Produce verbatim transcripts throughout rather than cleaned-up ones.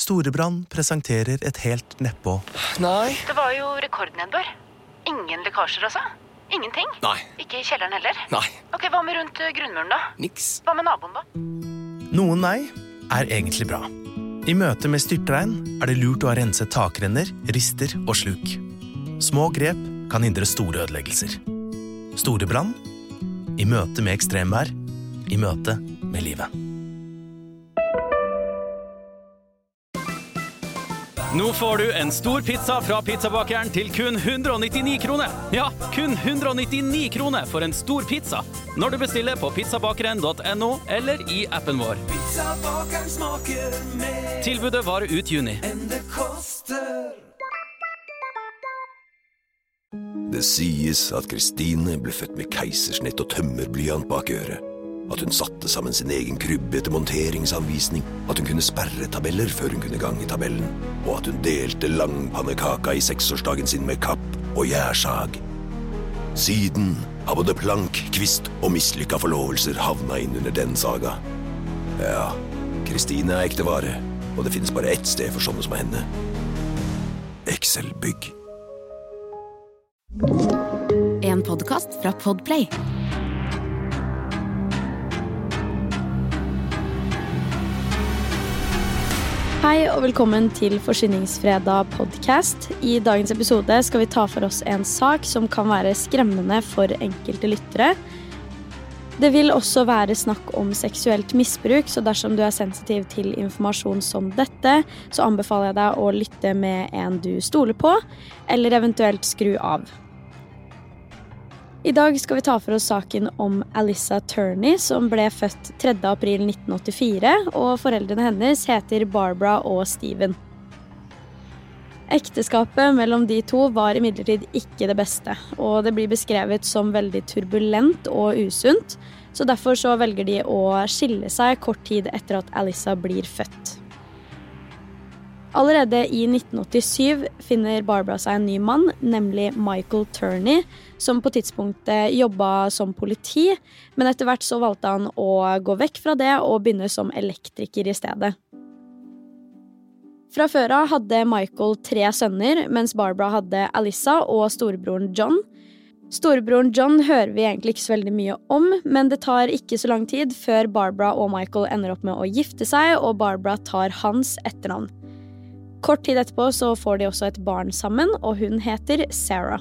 Storebrand presenterer et helt neppå. Nei. Det var jo rekordnedbør. Ingen lekkasjer altså? Ingenting? Nei. Ikke I kjelleren heller? Nei. Ok, hva med rundt grunnmuren da? Niks. Hva med naboen da? Noen nei er egentlig bra. I møte med styrtregn er det lurt å ha renset takrenner, rister og sluk. Små grep kan hindre store ødeleggelser. Storebrand, I møte med ekstremvær, I møte med livet. Nå får du en stor pizza fra pizzabakeren til kun hundre og nittini kroner. Ja, kun hundre og nittini kroner for en stor pizza. Når du bestiller på pizzabakeren punktum no eller I appen vår. Pizzabakeren smaker mer Tilbudet varer ut juni. enn det koster. Det sies at Kristine ble født med keisersnitt og tømmerblyant bak øret. At hun satte sammen sin egen krybbe etter monteringsanvisning. At hun kunne sperre tabeller før hun kunne gange tabellen. Og at hun delte langpannekaka I seksårsdagen sin med kapp og gjærsag. Siden har både plank, kvist og mislykka forlovelser havna inn under den saga. Ja, Kristine er ekte vare, og det finnes bare ett sted for sånne som henne. Excel-bygg. En podcast fra Podplay. Hei og velkommen til Forsyningsfredag podcast. I dagens episode skal vi ta for oss en sak som kan være skremmende for enkelte lyttere. Det vil også være snakk om seksuelt misbruk, så dersom du er sensitiv til informasjon som dette, så anbefaler jeg deg å lytte med en du stoler på, eller eventuelt skru av. I dag skal vi ta for oss saken om Alyssa Turney, som ble født tredje april nitten åttifire, og foreldrene hennes heter Barbara og Steven. Ekteskapet mellom de to var imidlertid ikke det beste, og det blir beskrevet som veldig turbulent og usunt, så derfor så velger de å skille seg kort tid etter at Alyssa blir født. Allerede I nitten åttisyv finner Barbara seg en ny mann, nemlig Michael Turney, som på tidspunktet jobbet som politi, men etter hvert så valgte han å gå vekk fra det og begynne som elektriker I stedet. Fra før av hadde Michael tre sønner, mens Barbara hadde Alyssa og storebroren John. Storebroren John hører vi egentlig ikke så veldig mye om, men det tar ikke så lang tid før Barbara og Michael ender opp med å gifte seg, og Barbara tar hans etternavn. Kort tid etterpå så får de også et barn sammen, og hun heter Sarah.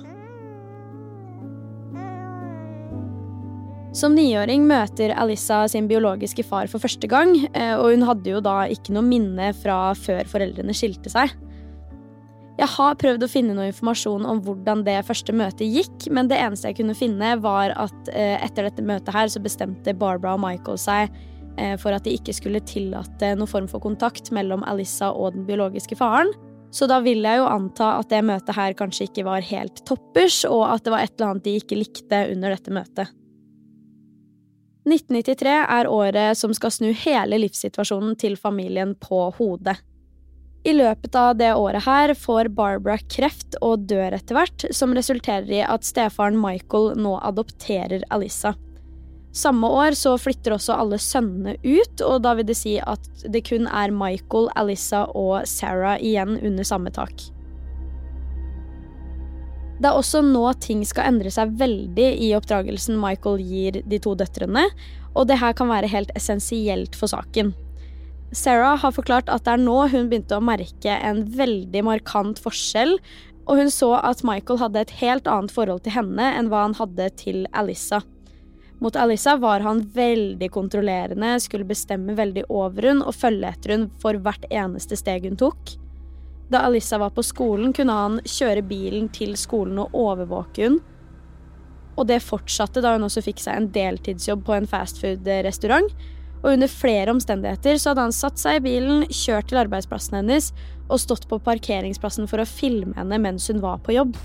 Som niåring møter Alyssa sin biologiske far for første gang, og hun hadde jo da ikke noe minne fra før foreldrene skilte seg. Jeg har prøvd å finne noe informasjon om hvordan det første møtet gikk, men det eneste jeg kunne finne var at etter dette møtet her så bestemte Barbara og Michael seg for at de ikke skulle tillate noen form for kontakt mellom Alyssa og den biologiske faren. Så da vil jeg jo anta at det møtet her kanskje ikke var helt toppers, og at det var et eller annet de ikke likte under dette møtet. nitten nittitre er året som skal snu hele livssituasjonen til familien på hodet. I løpet av det året her får Barbara kreft og dør etter hvert, som resulterer I at stefaren Michael nå adopterer Alyssa. Samme år så flytter også alle sønnene ut, og da vil det si at det kun er Michael, Alyssa og Sarah igjen under samme tak. Det er også nå ting skal endre seg veldig I oppdragelsen Michael gir de to døtrene, og det her kan være helt essensielt for saken. Sarah har forklart at det er nå hun begynte å merke en veldig markant forskjell, og hun så at Michael hadde et helt annet forhold til henne enn hva han hadde til Alyssa. Mot Alyssa var han veldig kontrollerende, skulle bestemme veldig over hun og følge etter hun for hvert eneste steg hun tok. Da Alyssa var på skolen, kunne han kjøre bilen til skolen og overvåke hun. Og det fortsatte da hun også fikk seg en deltidsjobb på en fastfood-restaurant. Og under flere omstendigheter så hadde han satt seg I bilen, kjørt til arbeidsplassen hennes og stått på parkeringsplassen for å filme henne mens hun var på jobb.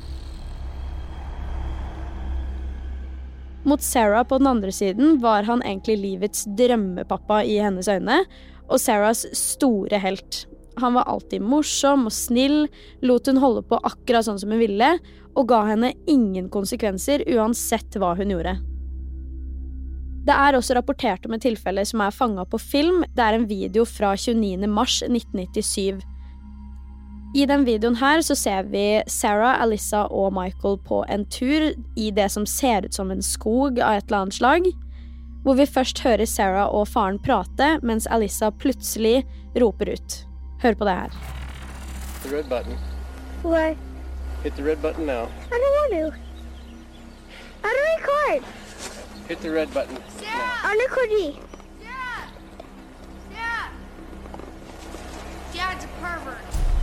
Mot Sarah på den andre siden var han egentlig livets drømmepappa I hennes øyne, og Sarahs store helt. Han var alltid morsom og snill, lot hun holde på akkurat sånn som hun ville, og ga henne ingen konsekvenser uansett hva hun gjorde. Det er også rapportert om et tilfelle som er fanget på film. Det er en video fra tjueniende mars nitten nittisju. I den videoen her så ser vi Sarah, Alyssa og Michael på en tur i det som ser ut som en skog av et eller annet slag, hvor vi først hører Sarah og faren prate, mens Alyssa plutselig roper ut. Hør på det her. The red button. What? Hit the red button now. I don't want to. I don't record. Hit the red button. I'm recording. Dad! Dad! Dad's a pervert.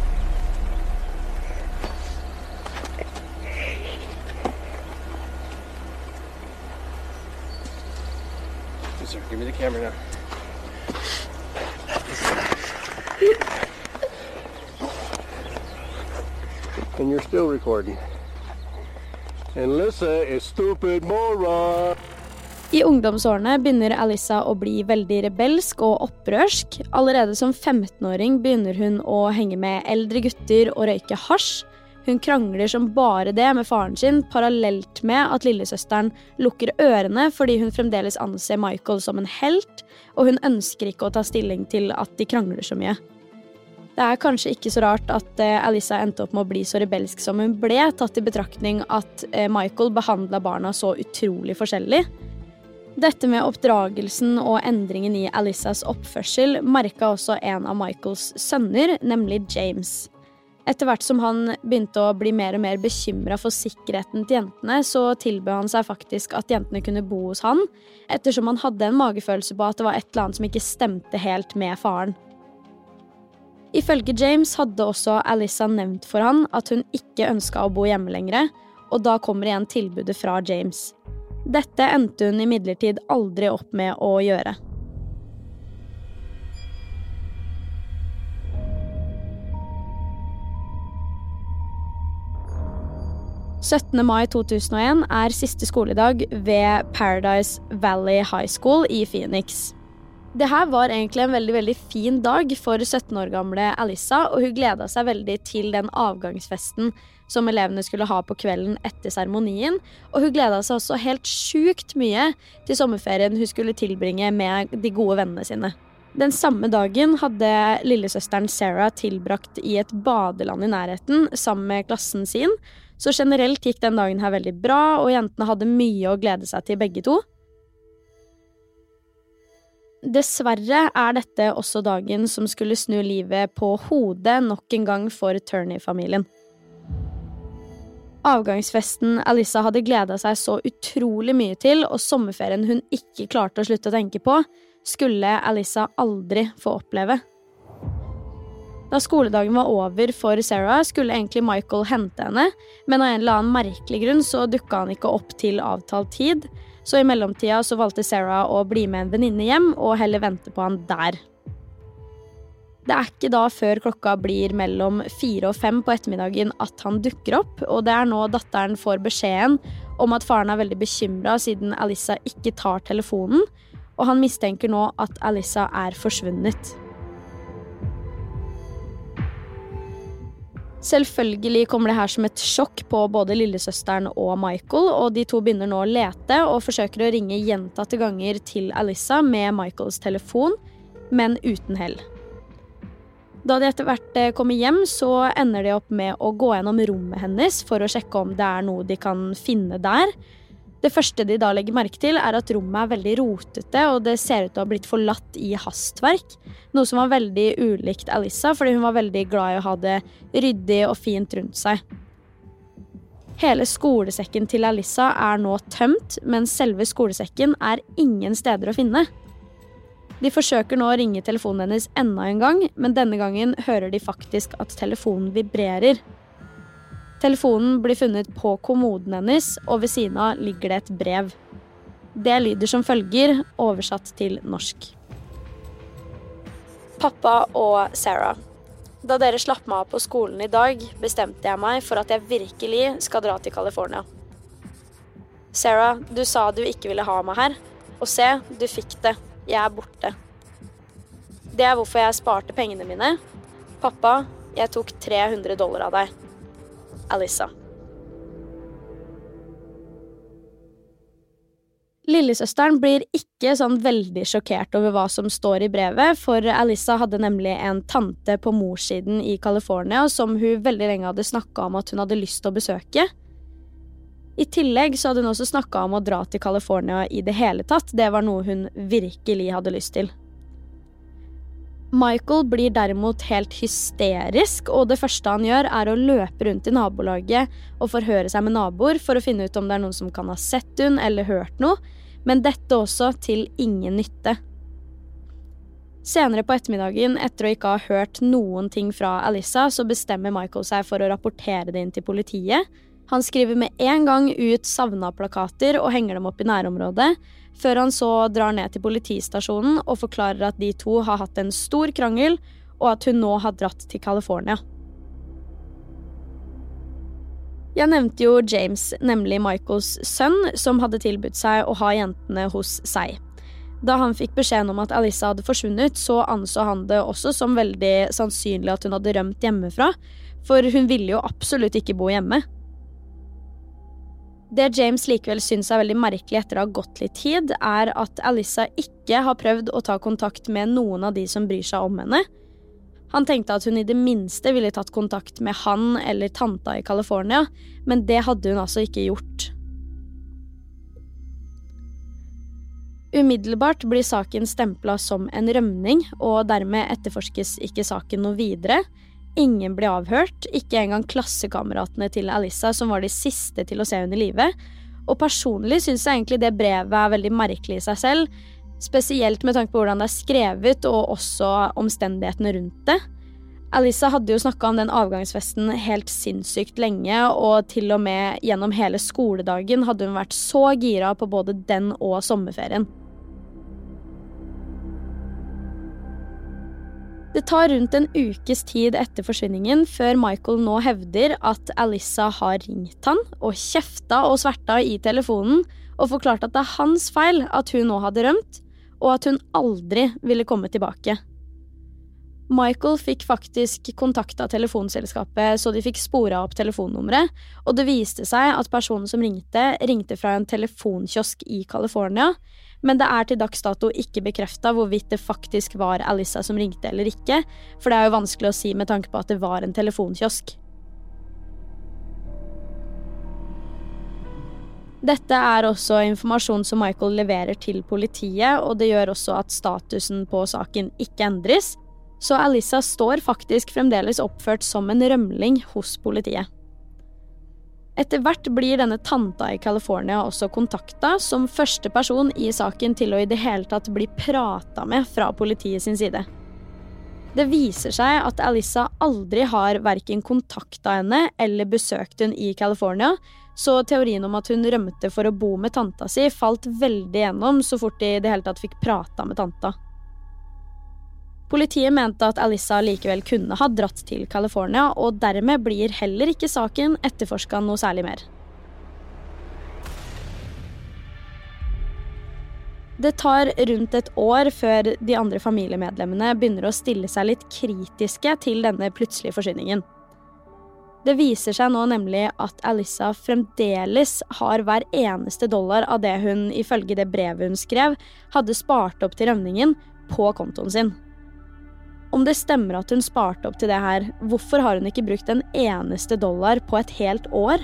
Yes, sir. Give me the camera now. And you're still recording. And Lissa is stupid moron. I ungdomsårene begynner Alyssa å bli veldig rebelsk og opprørsk. Allerede som femtenåring begynner hun å henge med eldre gutter og røyke hasj. Hun krangler som bare det med faren sin, parallelt med at lillesøsteren lukker ørene fordi hun fremdeles anser Michael som en helt, og hun ønsker ikke å ta stilling til at de krangler så mye. Det er kanskje ikke så rart at Alyssa endte opp med å bli så rebelsk som hun ble, tatt i betraktning at Michael behandlet barna så utrolig forskjellig. Dette med oppdragelsen og endringen i Alyssas oppførsel merket også en av Michaels sønner, nemlig James. Etter hvert som han begynte å bli mer og mer bekymret for sikkerheten til jentene, så tilbød han seg faktisk at jentene kunne bo hos han, ettersom han hadde en magefølelse på at det var et eller annet som ikke stemte helt med faren. Ifølge James hadde også Alyssa nevnt for han at hun ikke ønsket å bo hjemme lenger, og da kommer igjen tilbudet fra James. Dette endte hun imidlertid aldri opp med å gjøre. syttende mai to tusen og en er siste skoledag ved Paradise Valley High School i Phoenix. Det her var egentlig en veldig, veldig fin dag for sytten år gamle Alyssa, og hun gledet seg veldig til den avgangsfesten som elevene skulle ha på kvelden etter seremonien, og hun gledet seg også helt sjukt mye til sommerferien hun skulle tilbringe med de gode vennene sine. Den samme dagen hadde lillesøsteren Sarah tilbrakt i et badeland i nærheten sammen med klassen sin, så generelt gikk den dagen her veldig bra, og jentene hadde mye å glede seg til begge to. Dessverre er dette også dagen som skulle snu livet på hodet nok en gang for Turney-familien. Avgangsfesten Alyssa hadde gledet seg så utrolig mye til, og sommerferien hun ikke klarte å slutte å tenke på, skulle Alyssa aldri få oppleve. Da skoledagen var over for Sarah, skulle egentlig Michael hente henne, men av en eller annen merkelig grunn så dukket han ikke opp til avtalt tid, så i mellomtida så valgte Sarah å bli med en venninne hjem og heller vente på han der. Det er ikke da før klokka blir mellom fire og fem på ettermiddagen at han dukker opp, og det er nå datteren får beskjeden om at faren er veldig bekymret siden Alyssa ikke tar telefonen, og han mistenker nå at Alyssa er forsvunnet. Selvfølgelig kommer det her som et sjokk på både lillesøsteren og Michael, og de to begynner nå å lete og forsøker å ringe gjentatte ganger til Alyssa med Michaels telefon, men uten hell. Da de etter hvert kommer hjem, så ender de opp med å gå gjennom rommet hennes for å sjekke om det er noe de kan finne der. Det første de da legger merke til er at rommet er veldig rotete, og det ser ut til å ha blitt forlatt i hastverk, noe som var veldig ulikt Alyssa, fordi hun var veldig glad i å ha det ryddig og fint rundt seg. Hele skolesekken til Alyssa er nå tømt, men selve skolesekken er ingen steder å finne. De forsøker nå å ringe telefonen hennes enda en gang, men denne gangen hører de faktisk at telefonen vibrerer. Telefonen blir funnet på kommoden hennes, og ved siden av ligger det et brev. Det lyder som følger, oversatt til norsk. Pappa og Sarah. Da dere slapp meg av på skolen i dag, bestemte jeg meg for at jeg virkelig skal dra til California. Sarah, du sa du ikke ville ha meg her, og se, du fikk det. Jeg er borte. Det er hvorfor jeg sparte pengene mine. Pappa, jeg tok tre hundre dollar av deg. Alyssa. Lillesøsteren blir ikke sånn veldig sjokkert over hva som står i brevet, for Alyssa hadde nemlig en tante på morssiden i California som hun veldig lenge hadde snakket om at hun hadde lyst til å besøke. I tillegg så hadde hun også snakket om å dra til California i det hele tatt. Det var noe hun virkelig hadde lyst til. Michael blir derimot helt hysterisk, og det første han gjør er å løpe rundt i nabolaget og forhøre seg med naboer for å finne ut om det er noen som kan ha sett hun eller hørt noe, men dette også til ingen nytte. Senere på ettermiddagen, etter å ikke ha hørt noen ting fra Alyssa, så bestemmer Michael seg for å rapportere det inn til politiet. Han skriver med en gang ut savna-plakater og henger dem opp i nærområdet, før han så drar ned til politistasjonen og forklarer at de to har hatt en stor krangel, og at hun nå har dratt til California. Jeg nevnte jo James, nemlig Michaels sønn, som hadde tilbudt seg å ha jentene hos seg. Da han fikk beskjeden om at Alyssa hadde forsvunnet, så anså han det også som veldig sannsynlig at hun hadde rømt hjemmefra, for hun ville jo absolutt ikke bo hjemme. Det James likevel synes er veldig merkelig etter å ha gått litt tid, er at Alyssa ikke har prøvd å ta kontakt med noen av de som bryr seg om henne. Han tenkte at hun i det minste ville tatt kontakt med han eller tanta i California, men det hadde hun altså ikke gjort. Umiddelbart blir saken stemplet som en rømning, og dermed etterforskes ikke saken noe videre. Ingen ble avhørt, ikke engang klassekameratene til Alyssa, som var de siste til å se henne i livet. Og personlig synes jeg egentlig det brevet er veldig merkelig i seg selv, spesielt med tanke på hvordan det er skrevet, og også omstendighetene rundt det. Alyssa hadde jo snakket om den avgangsfesten helt sinnssykt lenge, og til og med gjennom hele skoledagen hadde hun vært så gira på både den og sommerferien. Det tar rundt en ukes tid etter forsvinningen før Michael nå hevder at Alyssa har ringt han og kjefta og sverta i telefonen og forklart at det er hans feil at hun nå hadde rømt, og at hun aldri ville komme tilbake. Michael fikk faktisk kontaktet telefonselskapet så de fikk sporet opp telefonnummeret, og det viste seg at personen som ringte, ringte fra en telefonkiosk i California, men det er til dags dato ikke bekreftet hvorvidt det faktisk var Alyssa som ringte eller ikke, for det er jo vanskelig å si med tanke på at det var en telefonkiosk. Dette er også informasjon som Michael leverer til politiet, og det gjør også at statusen på saken ikke endres, så Alyssa står faktisk fremdeles oppført som en rømling hos politiet. Etter hvert blir denne tanta i California også kontaktet som første person i saken til å i det hele tatt bli pratet med fra politiet sin side. Det viser seg at Alyssa aldri har hverken kontaktet henne eller besøkt hun i California, så teorien om at hun rømte for å bo med tanta si falt veldig gjennom så fort de i det hele tatt fikk pratet med tanta. Politiet mente at Alyssa likevel kunne ha dratt til California, og dermed blir heller ikke saken etterforsket noe særlig mer. Det tar rundt et år før de andre familiemedlemmene begynner å stille seg litt kritiske til denne plutselige forsvinningen. Det viser seg nå nemlig at Alyssa fremdeles har hver eneste dollar av det hun, ifølge det brevet hun skrev, hadde spart opp til rømningen på kontoen sin. Om det stemmer at hun sparte opp til det her, hvorfor har hun ikke brukt en eneste dollar på et helt år?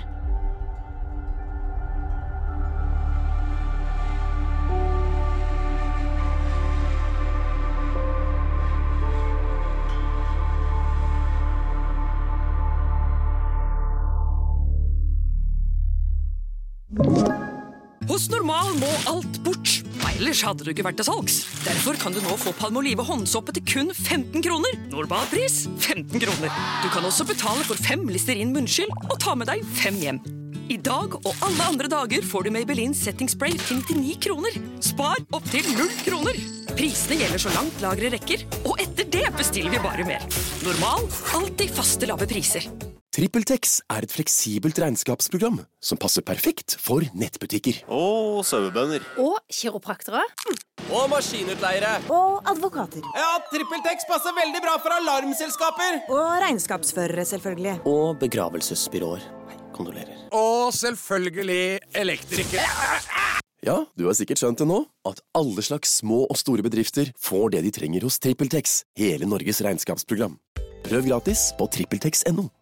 Hos Normal må alt bort, ellers hadde du ikke vært til salgs. Derfor kan du nå få Palmolive håndsåpe til kun femten kroner. Normalpris femten kroner. Du kan også betale for fem Listerin munnskyld og ta med deg fem hjem. I dag og alle andre dager får du Maybelline Setting Spray til nittini kroner. Spar opp til null kroner. Prisene gjelder så langt lagre rekker, og etter det bestiller vi bare mer. Normal, alltid faste lave priser. TrippelTex er et fleksibelt regnskapsprogram som passer perfekt for nettbutikker. Og sauebønder. Og kiropraktere. Og maskinutleiere. Og advokater. Ja, TrippelTex passer veldig bra for alarmselskaper. Og regnskapsførere, selvfølgelig. Og begravelsesbyråer. Kondolerer. Og selvfølgelig elektrikere. Ja, du har sikkert skjønt det nå, at alle slags små og store bedrifter får det de trenger hos TrippelTex, hele Norges regnskapsprogram. Prøv gratis på trippeltex punktum no.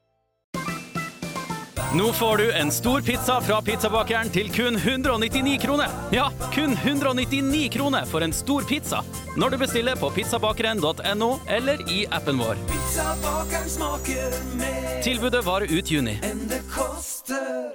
Nå får du en stor pizza fra pizzabakeren til kun hundre nittini kroner. Ja, kun hundre nittini kroner for en stor pizza. Når du bestiller på pizzabakeren punktum no eller i appen vår. Pizzabakeren smaker mer Tilbudet varer ut juni. enn det koster.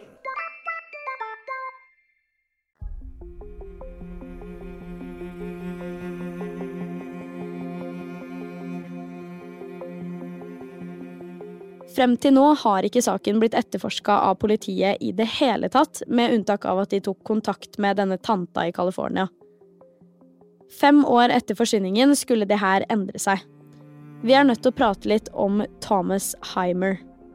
Frem til nå har ikke saken blitt etterforsket av politiet i det hele tatt, med unntak av at de tok kontakt med denne tanta i California. Fem år etter forsvinningen skulle det her endre seg. Vi er nødt til å prate litt om Thomas Hymer.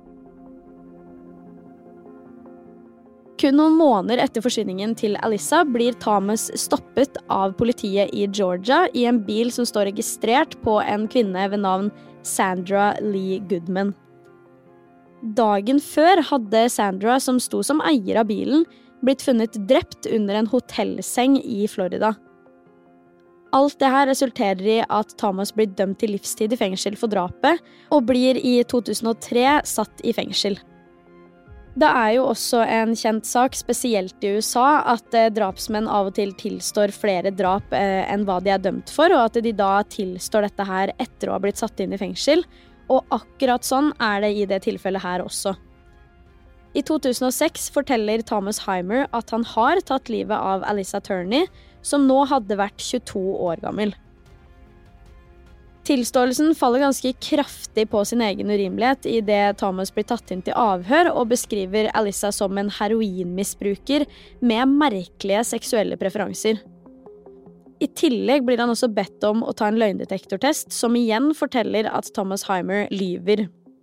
Kun noen måneder etter forsvinningen til Alyssa blir Thomas stoppet av politiet i Georgia i en bil som står registrert på en kvinne ved navn Sandra Lee Goodman. Dagen før hadde Sandra, som sto som eier av bilen, blitt funnet drept under en hotellseng i Florida. Alt det her resulterer i at Thomas blir dømt til livstid i fengsel for drapet, og blir i to tusen og tre satt i fengsel. Det er jo også en kjent sak, spesielt i U S A, at eh, drapsmenn av og til tilstår flere drap eh, enn hva de er dømt for, og at de da tilstår dette her etter å ha blitt satt inn i fengsel. Og akkurat sånn er det i det tilfellet her også. I to tusen og seks forteller Thomas Hymer at han har tatt livet av Alyssa Turney, som nå hadde vært tjueto år gammel. Tilståelsen faller ganske kraftig på sin egen urimelighet i det Thomas blir tatt inn til avhør og beskriver Alyssa som en heroinmisbruker med merkelige seksuelle preferanser. I tillegg blir han også bedt om å ta en løgndetektortest, som igjen forteller at Thomas Hymer lyver.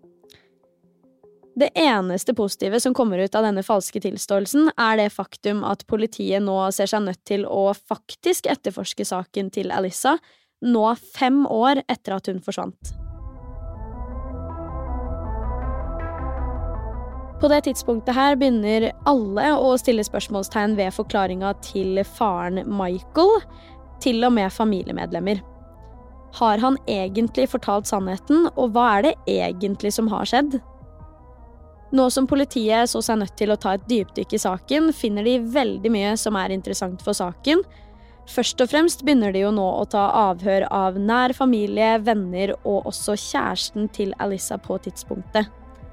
Det eneste positive som kommer ut av denne falske tilståelsen er det faktum at politiet nå ser seg nødt til å faktisk etterforske saken til Alyssa, nå fem år etter at hun forsvant. På det tidspunktet her begynner alle å stille spørsmålstegn ved forklaringen til faren Michael, til og med familiemedlemmer. Har han egentlig fortalt sannheten, og hva er det egentlig som har skjedd? Nå som politiet så seg nødt til å ta et dypdykk i saken, finner de veldig mye som er interessant for saken. Først og fremst begynner de jo nå å ta avhør av nær familie, venner og også kjæresten til Alyssa på tidspunktet.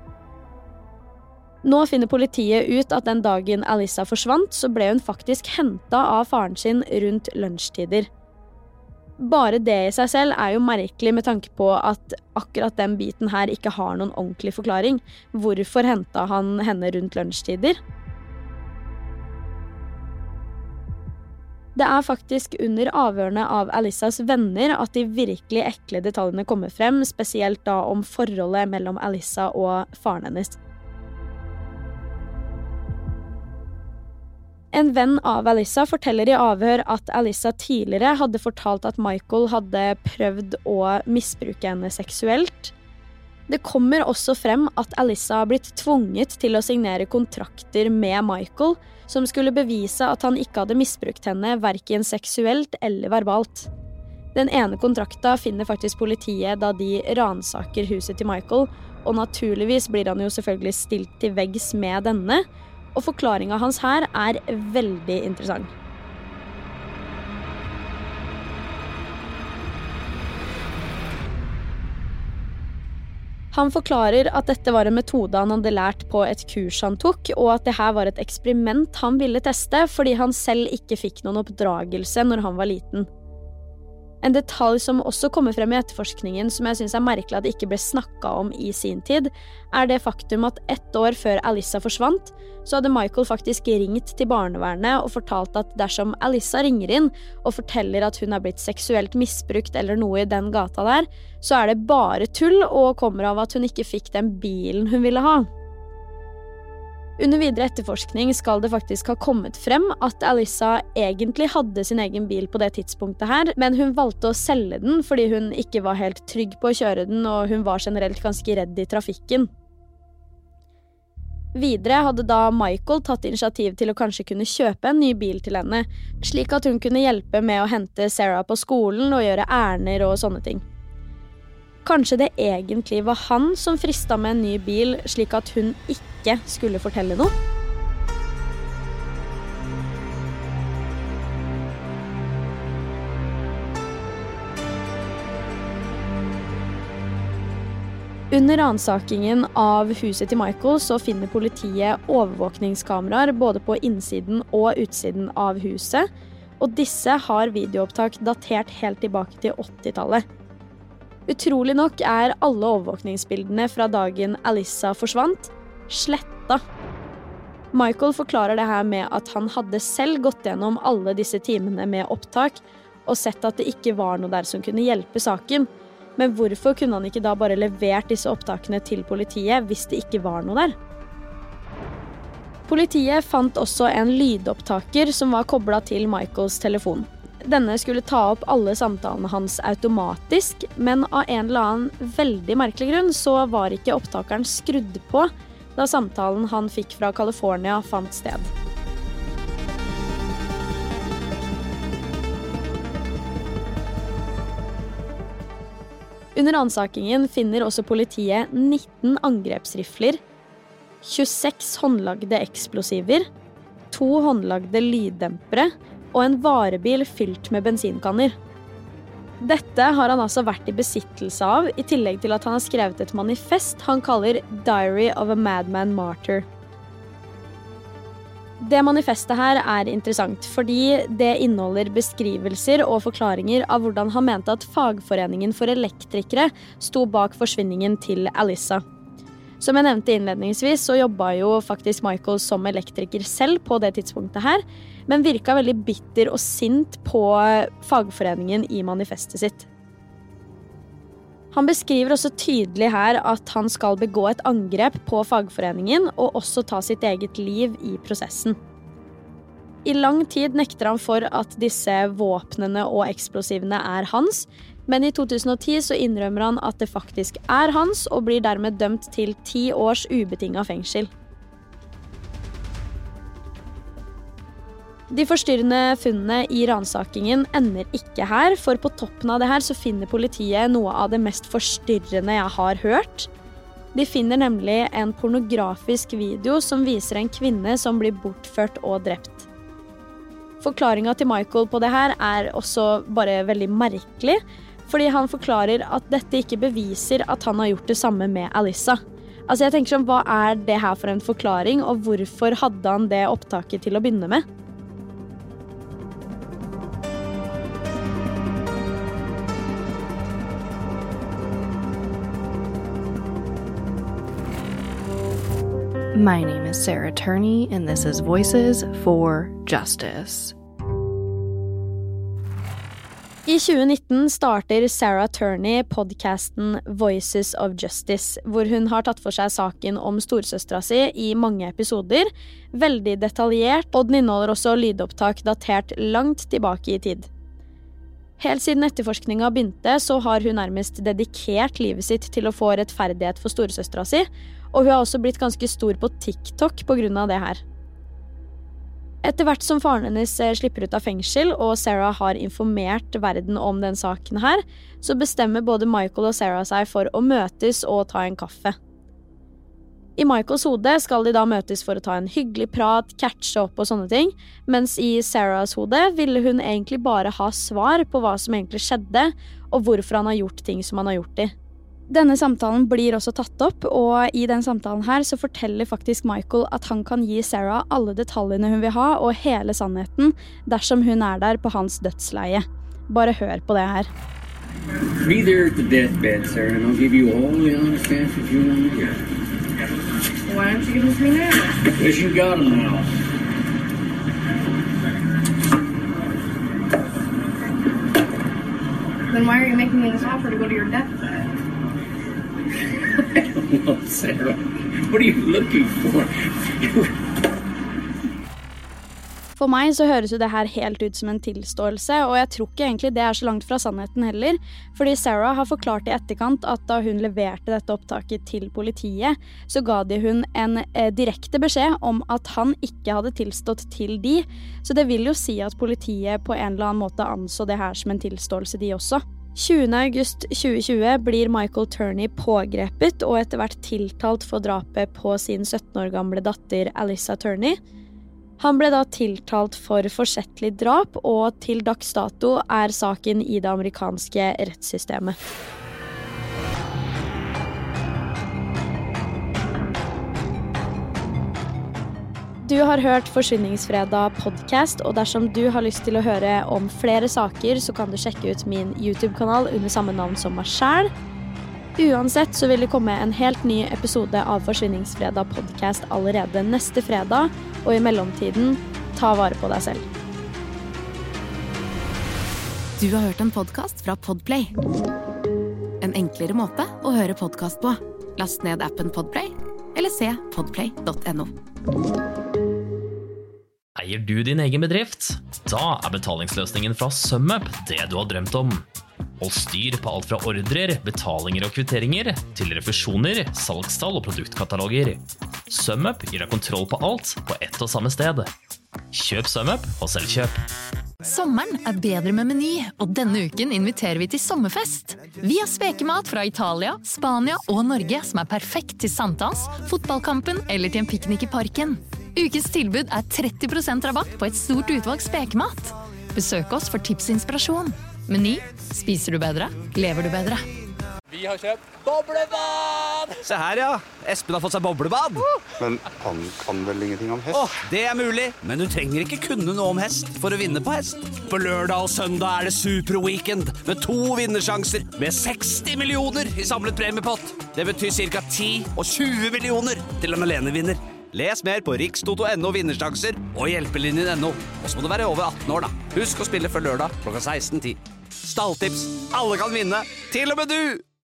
Nå finner politiet ut at den dagen Alyssa forsvant, så ble hun faktisk hentet av faren sin rundt lunsjtider. Bare det i seg selv er jo merkelig med tanke på at akkurat den biten her ikke har noen ordentlig forklaring. Hvorfor hentet han henne rundt lunsjtider? Det er faktisk under avhørene av Alyssas venner at de virkelig ekle detaljene kommer frem, spesielt da om forholdet mellom Alyssa og faren hennes. En venn av Alyssa forteller i avhør at Alyssa tidligere hadde fortalt at Michael hadde prøvd å misbruke henne seksuelt. Det kommer også frem at Alyssa har blitt tvunget til å signere kontrakter med Michael, som skulle bevise at han ikke hadde misbrukt henne hverken seksuelt eller verbalt. Den ene kontrakta finner faktisk politiet da de ransaker huset til Michael, og naturligvis blir han jo selvfølgelig stilt til veggs med denne, og forklaringen hans her er veldig interessant. Han forklarer at dette var en metode han hadde lært på et kurs han tok, og at det her var et eksperiment han ville teste fordi han selv ikke fikk noen oppdragelse når han var liten. En detalj som også kommer frem i etterforskningen, som jeg synes er merkelig at det ikke ble snakket om i sin tid, er det faktum at ett år før Alyssa forsvant, så hadde Michael faktisk ringt til barnevernet og fortalt at dersom Alyssa ringer inn og forteller at hun er blitt seksuelt misbrukt eller noe i den gata der, så er det bare tull og kommer av at hun ikke fikk den bilen hun ville ha. Under videre etterforskning skal det faktisk ha kommet frem at Alyssa egentlig hadde sin egen bil på det tidspunktet her, men hun valgte å selge den fordi hun ikke var helt trygg på å kjøre den, og hun var generelt ganske redd i trafikken. Videre hadde da Michael tatt initiativ til å kanskje kunne kjøpe en ny bil til henne, slik at hun kunne hjelpe med å hente Sarah på skolen og gjøre ærender og sånne ting. Kanskje det egentlig var han som fristet med en ny bil, slik at hun ikke skulle fortelle noe? Under ransakingen av huset til Michael så finner politiet overvåkningskameraer både på innsiden og utsiden av huset, og disse har videoopptak datert helt tilbake til åttitallet. Utrolig nok er alle overvåkningsbildene fra dagen Alyssa forsvant sletta. Michael forklarer det her med at han hadde selv gått gjennom alle disse timene med opptak og sett at det ikke var noe der som kunne hjelpe saken. Men hvorfor kunne han ikke da bare levert disse opptakene til politiet hvis det ikke var noe der? Politiet fant også en lydopptaker som var koblet til Michaels telefon. Denne skulle ta opp alle samtalene hans automatisk, men av en eller annen veldig merkelig grunn så var ikke opptakeren skrudd på da samtalen han fikk fra California fant sted. Under ransakingen finner også politiet nitten angrepsrifler, tjueseks håndlagde eksplosiver, to håndlagde lyddempere og en varebil fylt med bensinkanner. Dette har han altså vært i besittelse av, i tillegg til at han har skrevet et manifest han kaller Diary of a Madman Martyr. Det manifestet her er interessant, fordi det inneholder beskrivelser og forklaringer av hvordan han mente at fagforeningen for elektrikere sto bak forsvinningen til Alyssa. Som jeg nevnte innledningsvis, så jobbet jo faktisk Michael som elektriker selv på det tidspunktet her, men virket veldig bitter og sint på fagforeningen i manifestet sitt. Han beskriver også tydelig her at han skal begå et angrep på fagforeningen og også ta sitt eget liv i prosessen. I lang tid nekter han for at disse våpnene og eksplosivene er hans, men i to tusen og ti så innrømmer han at det faktisk er hans og blir dermed dømt til ti års ubetinget fengsel. De forstyrrende funnene i ransakingen ender ikke her, for på toppen av det her så finner politiet noe av det mest forstyrrende jeg har hørt. De finner nemlig en pornografisk video som viser en kvinne som blir bortført og drept. Forklaringen til Michael på det her er også bare veldig merkelig, fordi han forklarer at dette ikke beviser at han har gjort det samme med Alyssa. Altså jeg tenker sånn, hva er det her for en forklaring, og hvorfor hadde han det opptaket til å begynne med? My name is Sarah Turney, and this is Voices for Justice. I tjue nitten starter Sarah Turney podcasten Voices of Justice, hvor hun har tatt for seg saken om storsøstra si i mange episoder, veldig detaljert, og den inneholder også lydopptak datert langt tilbake i tid. Helt siden etterforskningen begynte, så har hun nærmest dedikert livet sitt til å få rettferdighet for storesøstra si, og hun har også blitt ganske stor på TikTok på grunn av det her. Etter hvert som faren hennes slipper ut av fengsel, og Sarah har informert verden om den saken her, så bestemmer både Michael og Sarah seg for å møtes og ta en kaffe. I Michaels hode skal de da møtes for å ta en hyggelig prat, catche opp og sånne ting, mens i Sarahs hode ville hun egentlig bare ha svar på hva som egentlig skjedde, og hvorfor han har gjort ting som han har gjort i. Denne samtalen blir også tatt opp, og i den samtalen her så forteller faktisk Michael at han kan gi Sarah alle detaljene hun vil ha, og hele sannheten, dersom hun er der på hans dødsleie. Bare hør på det her. Be there at the deathbed, Sarah, and I'll give you all the honest answers you want to get. Why don't you give them to me now? Because you got them now. Then why are you making me this offer to go to your deathbed? I don't know, Sarah. What are you looking for? For meg så høres jo det her helt ut som en tilståelse, og jeg tror ikke egentlig det er så langt fra sannheten heller, fordi Sarah har forklart i etterkant at da hun leverte dette opptaket til politiet, så ga de hun en eh, direkte beskjed om at han ikke hadde tilstått til de, så det vil jo si at politiet på en eller annen måte anså det her som en tilståelse de også. tjuende august tjue tjue blir Michael Turney pågrepet og etter hvert tiltalt for drapet på sin sytten år gamle datter Alyssa Turney. Han ble da tiltalt for forsettlig drap, og til dags dato er saken i det amerikanske rettssystemet. Du har hørt Forsvinningsfredag podcast, og dersom du har lyst til å høre om flere saker, så kan du sjekke ut min YouTube-kanal under samme navn som meg selv. Uansett så vil det komme en helt ny episode av Forsvinningsfredag podcast allerede neste fredag, og i mellomtiden, ta vare på deg selv. Du har hørt en podcast fra Podplay. En enklere måte å høre podcast på. Last ned appen Podplay, eller se podplay punktum no. Eier du din egen bedrift? Da er betalingsløsningen fra SumUp det du har drømt om. Hold styr på alt fra ordrer, betalinger og kvitteringer, til refusjoner, salgstall og produktkataloger. SumUp gir deg kontroll på alt på ett og samme sted. Kjøp SumUp og selvkjøp. Sommeren er bedre med Meny, og denne uken inviterer vi til sommerfest. Vi har spekemat fra Italia, Spania og Norge som er perfekt til sankthans, fotballkampen eller til en piknik i parken. Ukens tilbud er tretti prosent rabatt på et stort utvalg spekemat. Besøk oss for tips og inspirasjon. Meny, spiser du bedre, lever du bedre. Vi har kjøpt boblebad! Se her, ja. Espen har fått seg boblebad. Men han kan vel ingenting om hest? Åh, det er mulig. Men du trenger ikke kunne noe om hest for å vinne på hest. På lørdag og søndag er det superweekend med to vinnersjanser med seksti millioner i samlet premiepott. Det betyr cirka ti og tjue millioner til en alene vinner. Les mer på rikstoto punktum no vinnersjanser og hjelpelinjen punktum no. Og så må du være over atten år da. Husk å spille før lørdag klokka seksten ti. Stalltips. Alle kan vinne. Til og med du!